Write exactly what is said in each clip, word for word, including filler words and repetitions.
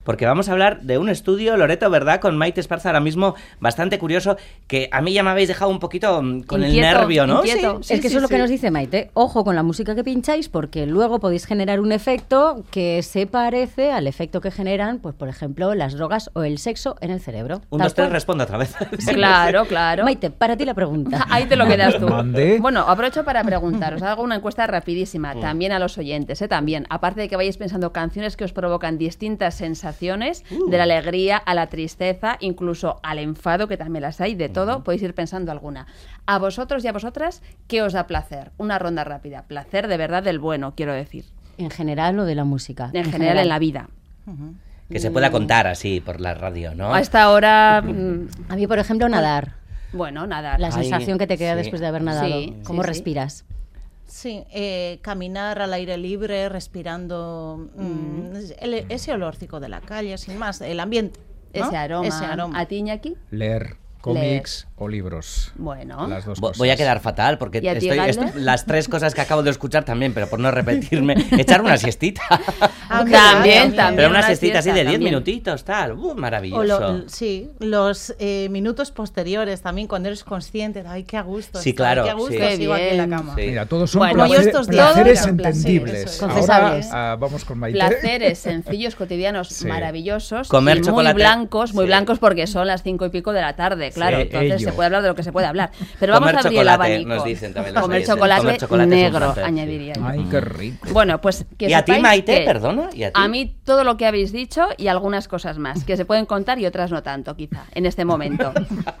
Porque vamos a hablar de un estudio, Loreto, ¿verdad? Con Maite Esparza ahora mismo, bastante curioso, que a mí ya me habéis dejado un poquito con inquieto, el nervio, ¿no? Inquieto. Sí, sí, es que sí, eso es lo sí. que nos dice Maite. Ojo con la música que pincháis, porque luego podéis generar un efecto que se parece al efecto que generan, pues por ejemplo, las drogas o el sexo en el cerebro. Un, dos, tres, responde otra vez. Sí, claro, claro. Maite, para ti la pregunta. Ahí te lo quedas tú. Mande. Bueno, aprovecho para preguntaros. Hago una encuesta rapidísima, también a los oyentes, ¿eh? También. Aparte de que vayáis pensando canciones que os provocan distintas sensaciones, uh. de la alegría a la tristeza, incluso al enfado, que también las hay, de todo, uh-huh. podéis ir pensando alguna. A vosotros y a vosotras, ¿qué os da placer? Una ronda rápida. Placer de verdad del bueno, quiero decir. En general o de la música. En, en general, general en la vida. Uh-huh. Que se pueda contar así por la radio, ¿no? A esta hora... Uh-huh. A mí, por ejemplo, nadar. Bueno, nadar. La sensación Ay, que te queda sí. después de haber nadado. Sí, ¿Cómo sí, respiras? Sí, eh, caminar al aire libre, respirando mm, el, ese olorcico de la calle, sin más, el ambiente, ¿no? Ese aroma. Ese aroma. ¿A ti, Iñaki? Leer. Cómics o libros. Bueno. Las dos cosas. Voy a quedar fatal porque estoy, estoy, las tres cosas que acabo de escuchar también, pero por no repetirme, echar una siestita. Ah, también, también. Pero una, una siestita así de diez minutitos, tal. Uh, maravilloso. Lo, sí, los eh, minutos posteriores también, cuando eres consciente, ay, qué a gusto. Sí, claro. Qué a gusto sí. sigo aquí en la cama. Sí. Mira, todos son bueno, placer, estos placeres todos entendibles. Placeres, Ahora uh, vamos con Maite. Placeres sencillos, cotidianos, sí. maravillosos. Comer y chocolate. Muy blancos, muy sí. blancos porque son las cinco y pico de la tarde, claro. Sí, entonces ello. se puede hablar de lo que se puede hablar. Pero vamos Comer a abrir el abanico. Nos dicen también los Comer, oyentes. chocolate Comer chocolate negro, placer, añadiría yo. Ay, qué rico. Bueno, pues que ¿Y a ti, Maite? Que Perdona. ¿Y a ti? A mí todo lo que habéis dicho y algunas cosas más, que se pueden contar y otras no tanto, quizá, en este momento.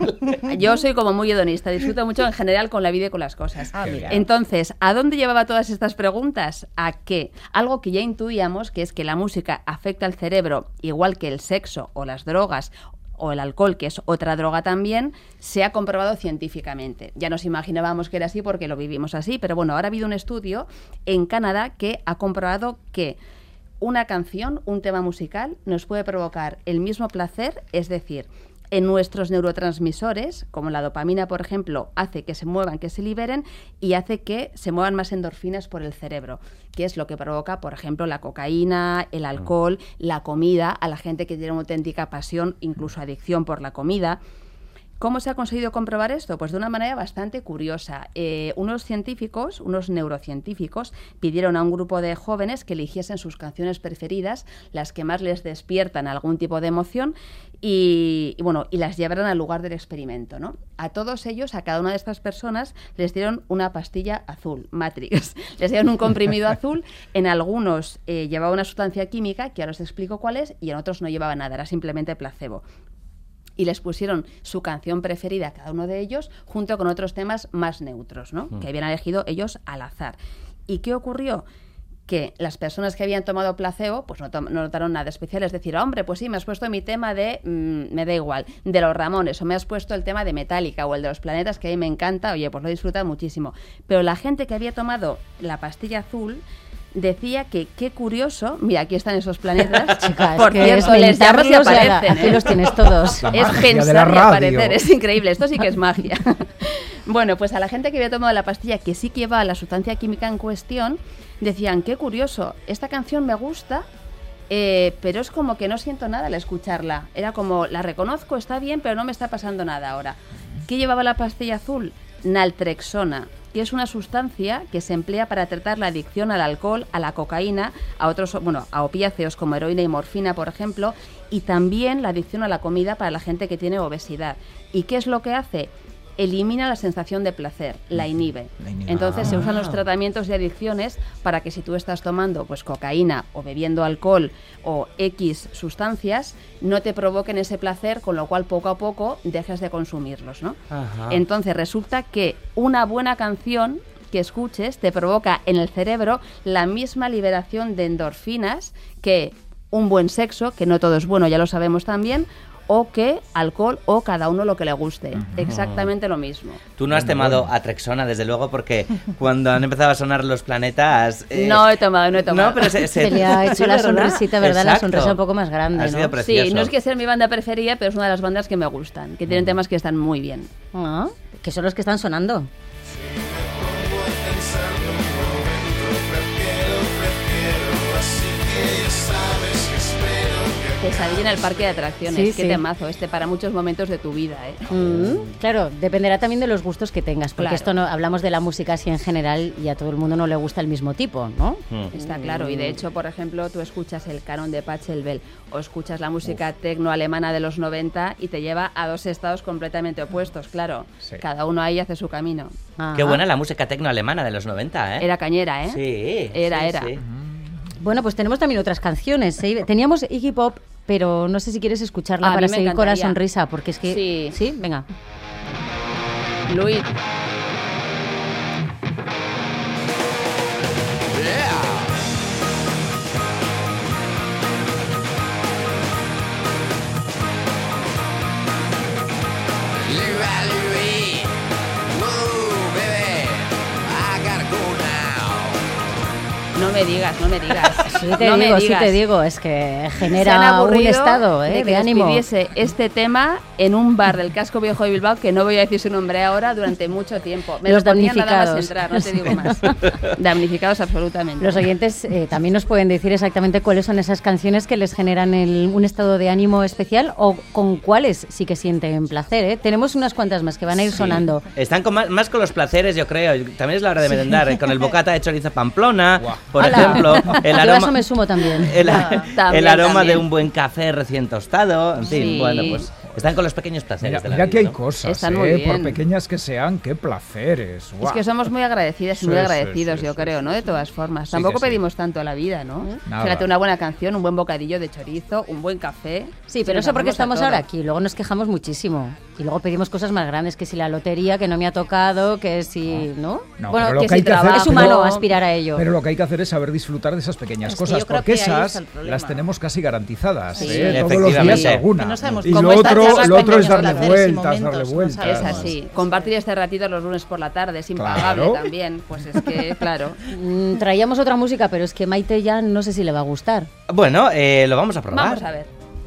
Yo soy como muy hedonista, disfruto mucho en general con la vida y con las cosas. Ah, mira. Entonces, ¿a dónde llevaba todas estas preguntas? A que algo que ya intuíamos, que es que la música afecta al cerebro igual que el sexo o las drogas o el alcohol, que es otra droga también, se ha comprobado científicamente. Ya nos imaginábamos que era así porque lo vivimos así, pero bueno, ahora ha habido un estudio en Canadá que ha comprobado que una canción, un tema musical, nos puede provocar el mismo placer, es decir, en nuestros neurotransmisores, como la dopamina, por ejemplo, hace que se muevan, que se liberen y hace que se muevan más endorfinas por el cerebro, que es lo que provoca, por ejemplo, la cocaína, el alcohol, la comida, a la gente que tiene una auténtica pasión, incluso adicción por la comida. ¿Cómo se ha conseguido comprobar esto? Pues de una manera bastante curiosa. Eh, unos científicos, unos neurocientíficos, pidieron a un grupo de jóvenes que eligiesen sus canciones preferidas, las que más les despiertan algún tipo de emoción, y, y bueno, y las llevaron al lugar del experimento, ¿no? A todos ellos, a cada una de estas personas, les dieron una pastilla azul, Matrix. Les dieron un comprimido azul. En algunos eh, llevaba una sustancia química, que ahora os explico cuál es, y en otros no llevaba nada, era simplemente placebo. Y les pusieron su canción preferida a cada uno de ellos, junto con otros temas más neutros, ¿no? Mm. Que habían elegido ellos al azar. ¿Y qué ocurrió? Que las personas que habían tomado placebo, pues no, to- no notaron nada especial. Es decir, hombre, pues sí, me has puesto mi tema de, mmm, me da igual, de los Ramones, o me has puesto el tema de Metallica, o el de los planetas, que a mí me encanta, oye, pues lo he disfrutado muchísimo. Pero la gente que había tomado la pastilla azul decía que qué curioso, mira, aquí están esos planetas. Chica, por es cierto, que les llamas y aparecen, la, aquí ¿eh? los tienes todos. La es magia de la pensar y radio. aparecer, es increíble, esto sí que es magia. Bueno, pues a la gente que había tomado la pastilla que sí que llevaba la sustancia química en cuestión, decían, qué curioso, esta canción me gusta, eh, pero es como que no siento nada al escucharla. Era como, la reconozco, está bien, pero no me está pasando nada ahora. ¿Qué llevaba la pastilla azul? Naltrexona, que es una sustancia que se emplea para tratar la adicción al alcohol, a la cocaína, a otros, bueno, a opiáceos como heroína y morfina, por ejemplo, y también la adicción a la comida para la gente que tiene obesidad. ¿Y qué es lo que hace? Elimina la sensación de placer, la inhibe. La inhibe. Entonces Ah. se usan los tratamientos de adicciones para que si tú estás tomando pues cocaína o bebiendo alcohol o X sustancias, no te provoquen ese placer, con lo cual poco a poco dejes de consumirlos, ¿no? Ajá. Entonces resulta que una buena canción que escuches te provoca en el cerebro la misma liberación de endorfinas que un buen sexo, que no todo es bueno, ya lo sabemos también, o que alcohol o cada uno lo que le guste. Uh-huh. Exactamente lo mismo. Tú no has tomado Atrexona, desde luego, porque cuando han empezado a sonar los planetas... Eh, no he tomado, no he tomado. No, pero se, se, se le ha hecho sí, la ¿verdad? sonrisita, ¿verdad? Exacto. La sonrisa un poco más grande, Ha ¿no? sido precioso. Sí, no es que sea mi banda preferida, pero es una de las bandas que me gustan, que tienen temas que están muy bien. Ah, que son los que están sonando. Pesadilla en el parque de atracciones. Sí, Qué sí. temazo este para muchos momentos de tu vida, ¿eh? Mm, claro, dependerá también de los gustos que tengas, porque Claro. esto no hablamos de la música así en general y a todo el mundo no le gusta el mismo tipo, ¿no? Mm. Está claro, y de hecho, por ejemplo, tú escuchas el canon de Pachelbel o escuchas la música tecno alemana de los noventa y te lleva a dos estados completamente opuestos, claro. Sí. Cada uno ahí hace su camino. Ajá. Qué buena la música tecno alemana de los noventa, ¿eh? Era cañera, ¿eh? Sí. Era, sí, era. sí. Bueno, pues tenemos también otras canciones. ¿eh? Teníamos Iggy Pop, pero no sé si quieres escucharla A para mí me seguir con la encantaría. sonrisa, porque es que... Sí. ¿Sí? Venga. Luis, no me digas, no me digas. Sí te no me digo, sí digas. te digo, es que Se han genera un aburrido estado ¿eh? de de, que ánimo. despidiese este tema en un bar del casco viejo de Bilbao, que no voy a decir su nombre ahora, durante mucho tiempo. Me Los lo ponía nada más damnificados. entrar, no te digo más. Damnificados absolutamente. Los oyentes eh, también nos pueden decir exactamente cuáles son esas canciones que les generan el- un estado de ánimo especial o con cuáles sí que sienten placer. ¿eh? Tenemos unas cuantas más que van a ir Sí. sonando. Están con más, más con los placeres, yo creo. También es la hora de merendar, ¿eh? Con el bocata de chorizo Pamplona, Guau. por ¡Hala! ejemplo. El Yo a aroma, eso me sumo también. el, Ah, también, el aroma también. de un buen café recién tostado. En fin, Sí. bueno, pues están con los pequeños placeres Mira, de la mira vida, que hay ¿no? cosas, Están ¿eh? muy bien. Por pequeñas que sean, qué placeres. Es Guau. que somos muy agradecidas y Sí, muy sí, agradecidos, sí, yo sí, creo, sí. ¿no? De todas formas. Sí Tampoco que sí. pedimos tanto a la vida, ¿no? Nada. Fíjate, una buena canción, un buen bocadillo de chorizo, un buen café. Sí, pero nos eso porque hacemos a estamos todo. ahora aquí. Luego nos quejamos muchísimo. Y luego pedimos cosas más grandes, que si la lotería, que no me ha tocado, que si... ¿No? No, bueno, pero lo que que hay si que hacer- trabajo, es pero- humano aspirar a ello. Pero lo que hay que hacer es saber disfrutar de esas pequeñas Es que cosas, yo creo porque que ahí esas está el problema. las tenemos casi garantizadas. Sí. ¿eh? Todos los Efectivamente. días alguna. Que no sabemos y cómo lo está otro, llevar lo otro es pequeños darle placeres y vueltas, momentos, darle no vueltas. Es sabemos. así. Compartir este ratito los lunes por la tarde es impagable Claro. también. Pues es que, claro. Mm, traíamos otra música, pero es que Maite ya no sé si le va a gustar. Bueno, eh, lo vamos a probar. Vamos a ver.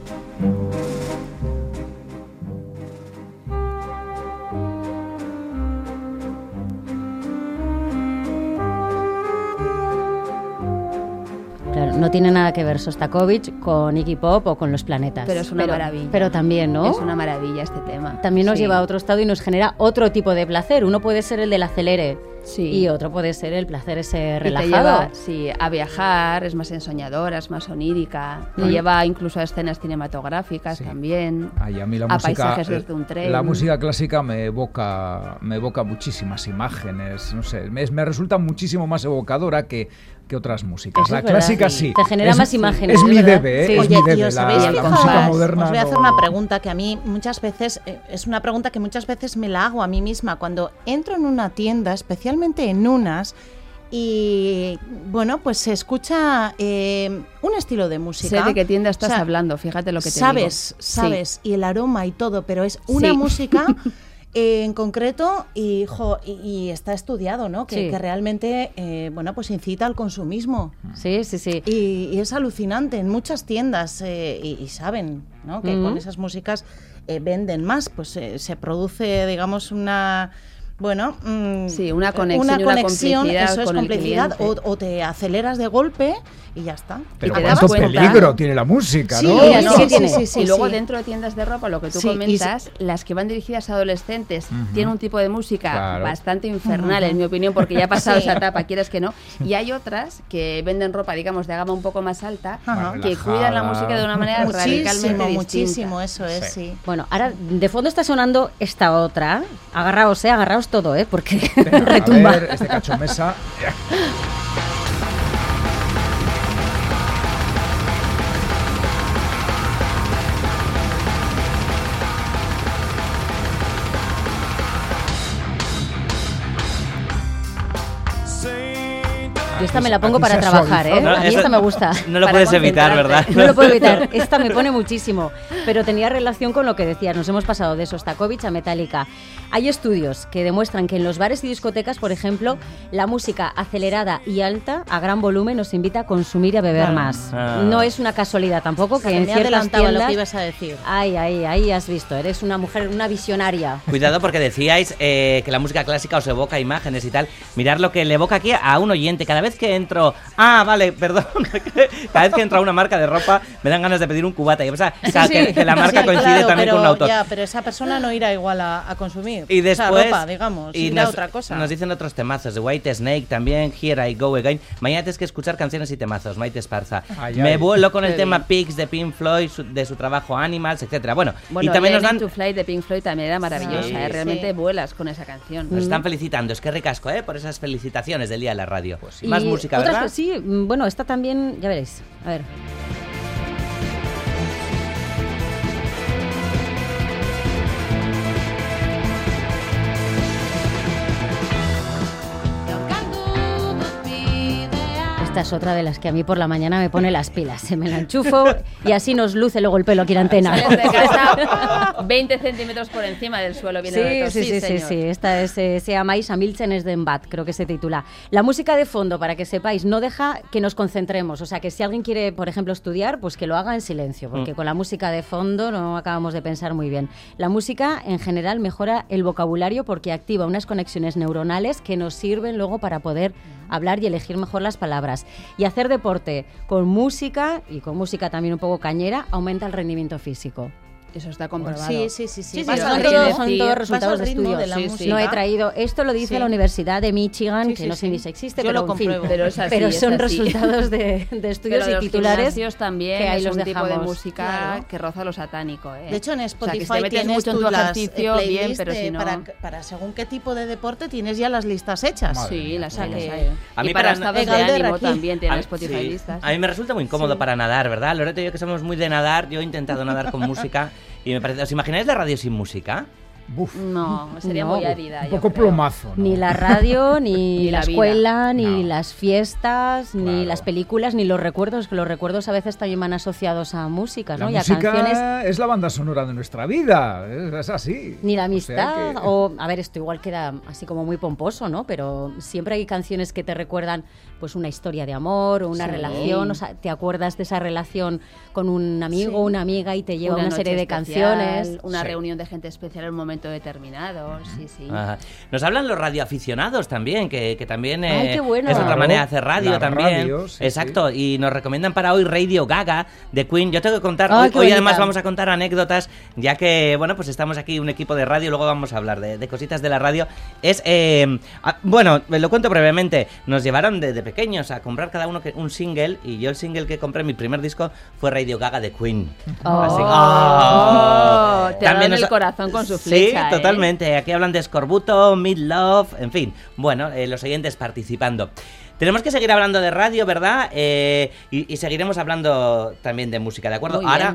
Claro, no tiene nada que ver Sostakovich con Iggy Pop o con Los Planetas. Pero es una maravilla. Pero también, ¿no? Es una maravilla este tema. También nos Sí. lleva a otro estado y nos genera otro tipo de placer. Uno puede ser el del acelere Sí. y otro puede ser el placer ese Y te relajado. lleva, sí, a viajar, es más ensoñadora, es más onírica. Te Mm. lleva incluso a escenas cinematográficas Sí. también. Ay, a mí la a música, paisajes desde un tren. la música clásica me evoca, me evoca muchísimas imágenes, no sé, me, me resulta muchísimo más evocadora que, que otras músicas. Eso La es verdad, clásica sí. sí. Te genera Es- más imágenes, Es es mi verdad. debe, ¿eh? Sí. Es Oye, mi y debe. os La, habéis la fijado, música os moderna voy a hacer no- una pregunta que a mí muchas veces, eh, es una pregunta que muchas veces me la hago a mí misma. Cuando entro en una tienda, especialmente en unas, y bueno, pues se escucha eh, un estilo de música. Sé de qué tienda estás O sea, hablando, fíjate lo que te sabes, digo. sabes, y el aroma y todo, pero es una Sí. música eh, en concreto y, jo, y, y está estudiado, ¿no? Que, Sí. que realmente, eh, bueno, pues incita al consumismo. Sí, sí, sí. Y, y es alucinante en muchas tiendas eh, y, y saben, ¿no? Que Mm. con esas músicas eh, venden más, pues eh, se produce, digamos, una... Bueno, mm, Sí, una conexión y una conexión, complicidad eso es con el complicidad, o, cliente. o te aceleras de golpe y ya está. Pero Y te cuánto das cuenta. peligro tiene la música, Sí, ¿no? Mira, no, sí que sí, tiene. sí, sí, y luego sí. dentro de tiendas de ropa, lo que tú Sí, y comentas, las que van dirigidas a adolescentes Ujú. tienen un tipo de música Claro. bastante infernal, en mi opinión, porque ya ha pasado Sí. esa etapa, quieres que no. Y hay otras que venden ropa, digamos, de gama un poco más alta, Ajá. que cuidan la música de una manera radicalmente Muchísimo, distinta. muchísimo, eso es, Sí. sí. Bueno, ahora de fondo está sonando esta otra. Agarraos, eh, agarraos todo, eh, porque Venga, retumba. A ver, este cacho mesa. Yo esta me la pongo Aquí para se ha trabajar, ¿eh? suavizado. A mí eso esta me gusta. No lo Para puedes evitar, ¿verdad? concentrarte. No lo puedo evitar. Esta me pone muchísimo. Pero tenía relación con lo que decías. Nos hemos pasado de Sostakovich a Metallica. Hay estudios que demuestran que en los bares y discotecas, por ejemplo, la música acelerada y alta a gran volumen nos invita a consumir y a beber Claro. más. Ah. No es una casualidad tampoco O sea, que que en me ciertas adelantaba tiendas... lo que ibas a decir. Ay, ay, ahí has visto. Eres una mujer, una visionaria. Cuidado porque decíais eh, que la música clásica os evoca imágenes y tal. Mirad lo que le evoca aquí a un oyente. Cada vez vez que entro... Ah, vale, perdón. Cada vez que entro a una marca de ropa me dan ganas de pedir un cubata. Y o sea, Sí, que, sí. que la marca Sí, coincide claro, también pero, con un autor. Ya, pero esa persona no irá igual a, a consumir. Y después... O sea, ropa, digamos, y irá nos, a otra cosa. nos dicen otros temazos. The White Snake también, Here I Go Again. Mañana tienes que escuchar canciones y temazos, Maite Esparza. Ay, me ay. vuelo con el Qué tema bien. Pigs de Pink Floyd, su, de su trabajo Animals, etcétera. Bueno, Bueno, y también nos Learning dan... to Fly de Pink Floyd también era maravillosa, Sí, ¿eh? Realmente sí. vuelas con esa canción. Nos están felicitando, es que ricasco, ¿eh? Por esas felicitaciones del día de la radio. Y Más música, otras ¿verdad? co- Sí, mm, bueno, esta también, ya veréis. A ver. Esta es otra de las que a mí por la mañana me pone las pilas. Se me la enchufo y así nos luce luego el pelo aquí en la antena. Sales de casa veinte centímetros por encima del suelo. Viene Sí, recto. sí, sí, sí, señor. sí. Esta es, eh, se llama Isa Milchen es den Bad, creo que se titula. La música de fondo, para que sepáis, no deja que nos concentremos. O sea, que si alguien quiere, por ejemplo, estudiar, pues que lo haga en silencio, porque Mm. con la música de fondo no acabamos de pensar muy bien. La música, en general, mejora el vocabulario porque activa unas conexiones neuronales que nos sirven luego para poder hablar y elegir mejor las palabras. Y hacer deporte con música, y con música también un poco cañera, aumenta el rendimiento físico. Eso está comprobado. Sí, sí, sí. sí. Sí, sí, Vas lo al son, quiere ritmo, todos, son decir, todos vas resultados al de ritmo estudio. de la Sí, sí. música. No he traído, esto lo dice Sí. la Universidad de Michigan, Sí, que sí, no sé sí. ni si existe, Yo pero lo en fin. compruebo. Pero es así, Pero es son así. resultados de, de estudios Pero y los titulares gimnasios también que ahí es los un tipo de dejamos. música Claro. que roza lo satánico, ¿eh? De hecho, en O sea, Spotify que si te metes tienes mucho en tú tu las, eh, ejercicio, bien, playlists pero de- si no... para, para según qué tipo de deporte tienes ya las listas hechas. Madre Sí, las O sea hay, las que- hay. A mí y para para- estados de Galder ánimo aquí. también A tienen mí- Spotify sí. listas. A mí me resulta muy incómodo Sí. para nadar, ¿verdad? Loreto y yo que somos muy de nadar, yo he intentado nadar con música y me parece... ¿Os imagináis la radio sin música? Buf, No, sería No, muy árida. un yo poco creo. plomazo, ¿no? Ni la radio, ni, Ni la la vida. escuela, ni No. las fiestas, ni Claro. las películas, ni los recuerdos, que los recuerdos a veces también van asociados a músicas, La ¿no? Y a música canciones. es la banda sonora de nuestra vida, es, es así. Ni la O sea amistad, que- o, a ver, esto igual queda así como muy pomposo, ¿no? Pero siempre hay canciones que te recuerdan pues una historia de amor o una Sí. relación, o sea, te acuerdas de esa relación con un amigo o Sí. una amiga y te lleva una, noche serie de especial, canciones. Una Sí. reunión de gente especial en un momento determinado. Sí, sí. Ajá. Nos hablan los radioaficionados también, que, que también Ay, eh, qué bueno. es otra Claro, manera de hacer radio la también. radio, sí, Exacto, y nos recomiendan para hoy Radio Gaga de Queen. Yo tengo que contar, Ay, hoy, qué hoy bonita. además vamos a contar anécdotas, ya que, bueno, pues estamos aquí un equipo de radio, luego vamos a hablar de, de cositas de la radio. Es, eh, ah, bueno, lo cuento brevemente, nos llevaron desde pequeños a comprar cada uno que- un single, y yo el single que compré, mi primer disco, fue Radio Gaga de Queen. Oh. Así- Oh, te También dan el nos- corazón con su flecha, Sí, ¿eh? totalmente. Aquí hablan de escorbuto, midlove, en fin. Bueno, eh, los oyentes participando. Tenemos que seguir hablando de radio, ¿verdad? Eh, y, y seguiremos hablando también de música, ¿de acuerdo? Muy bien. Ahora